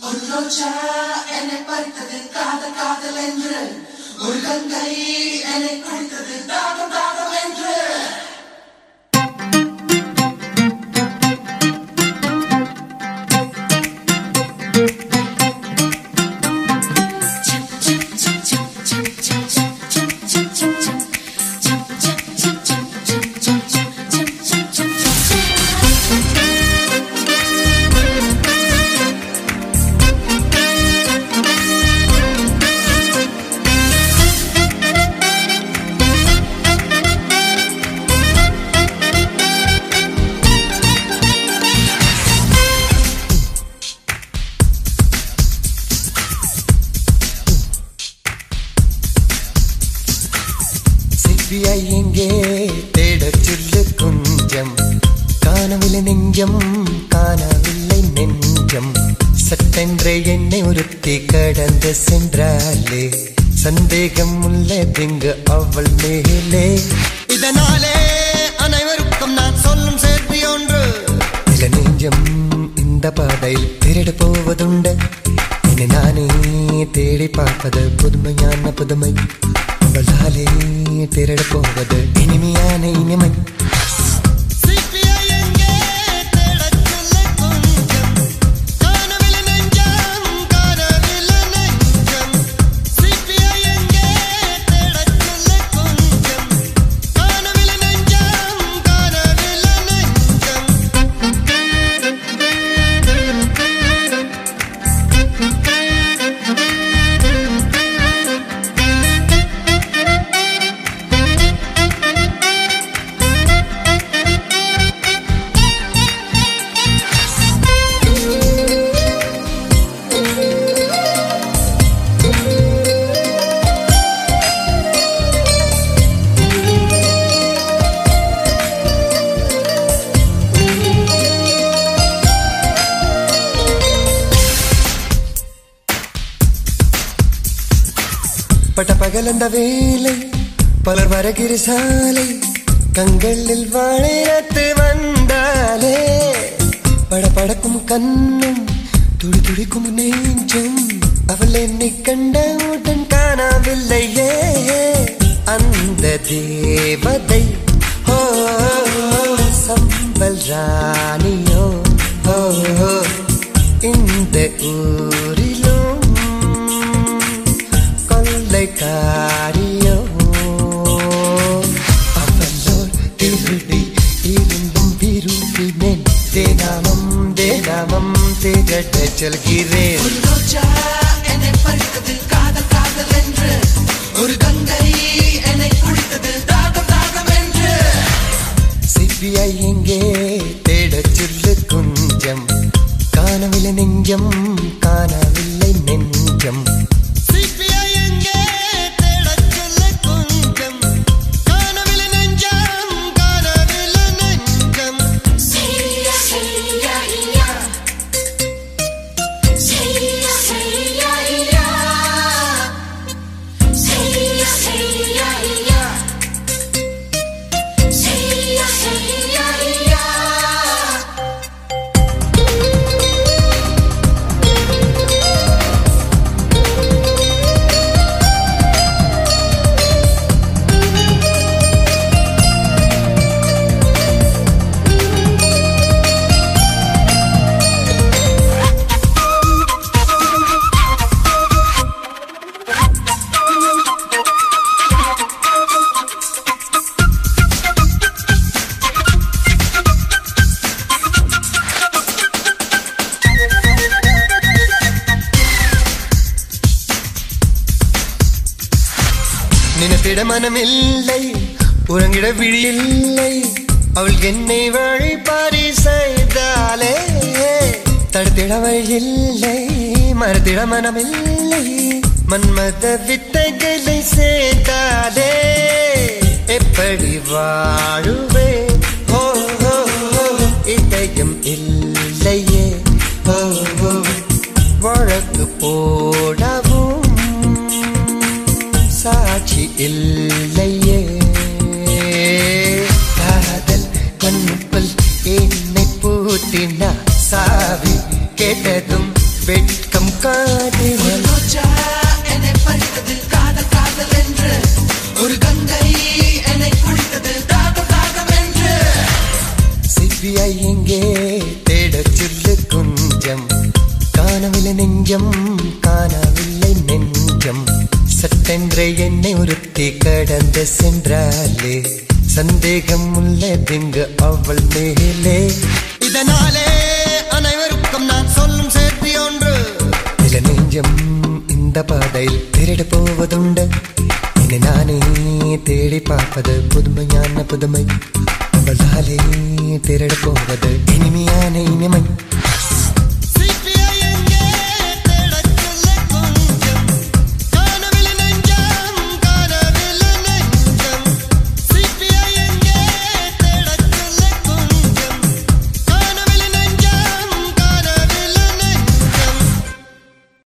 ஒரு ரோஜா என்னை பறித்தது காதல் காதல் என்று, ஒரு கங்கை என்னை குடித்தது தாகம் தாகம் என்று. எங்கே தேடச் சொல்லு கொஞ்சம், காணவில்லை நெஞ்சம் காணவில்லை நெஞ்சம். சட்டென்றே என்னை ஒருத்தி கடந்து சென்றாலே, சந்தேகம் உள்ளதிங்கு அவள் மேலே. இதனாலே அனைவருக்கும் நான் சொல்லும் சேர்த்தி ஒன்று, சில நெஞ்சம் இந்த பாதையில் திருடு போவதுண்டு. என்னை நானே தேடி பார்ப்பது புதுமையான புதுமை, அவளாலே திருட போவது இனிமையான இனிமை. பட்ட பகலந்த வேலை பலர் வருகிற சாலை, கண்களில் வாழைத்து வந்தாலே. படபடக்கும் கண்ணும் துடி துடிக்கும் நெஞ்சம், அவள் என்னை கண்டவுடன் காணவில்லையே. அந்த தேவதை ஓ சம்பல் ராணியோ, இந்த ஊரிலும் காரியோ. அவளோர் திருடி இருந்தும் விரும்பினேன், தேனாமம் தேனாமம் தேடட்ட செல்கிறேன். ஒரு ரோஜா என்னை பறித்தது காதல் காதல் என்று, ஒரு கங்கை என்னை குடித்தது தாகம் தாகம் என்று. சிபிஐ எங்கே தேடச் சொல்லு கொஞ்சம், காணவில்லை நெஞ்சம் காணவில்லை நெஞ்சம். நினைத்திட மனமில்லை, உறங்கிட விழியில்லை, அவள் என்னை வழிபாரி செய்தாலே. தடுத்திட வழியில்லை, மறுத்திட மனமில்லை, மன்மத வித்தைகளை சேர்த்தாலே. எப்படி வாழுவே ஓ இதயம் இல்லையே, வழக்கு போடவும் சாட்சி இல்லையே. காதல் கண்ணுக்குள் என்னை பூட்டினா, சாவி கேட்டதும் வெட்கம் காட்டினாள். ரோஜா என்னை பறித்தது காதல் காதல் என்று, ஒரு கங்கை என்னை குடித்தது தாகம் தாகம் என்று. சிபிஐ எங்கே தேடச் சொல்லு கொஞ்சம், காணவில்லை நெஞ்சம் காணவில்லை நெஞ்சம். சட்டென்று என்னை ஒருத்தி கடந்து சென்றாலே, சந்தேகம் உள்ளதிங்கு அவள் மேலே. இதனாலே அனைவருக்கும் நான் சொல்லும் சேர்த்தி ஒன்று, சில நெஞ்சம் இந்த பாதையில் திருட போவதுண்டு. என்னை நானே தேடி பார்ப்பது புதுமையான புதுமை, அவளாலே திருட போவது இனிமையான இனிமை.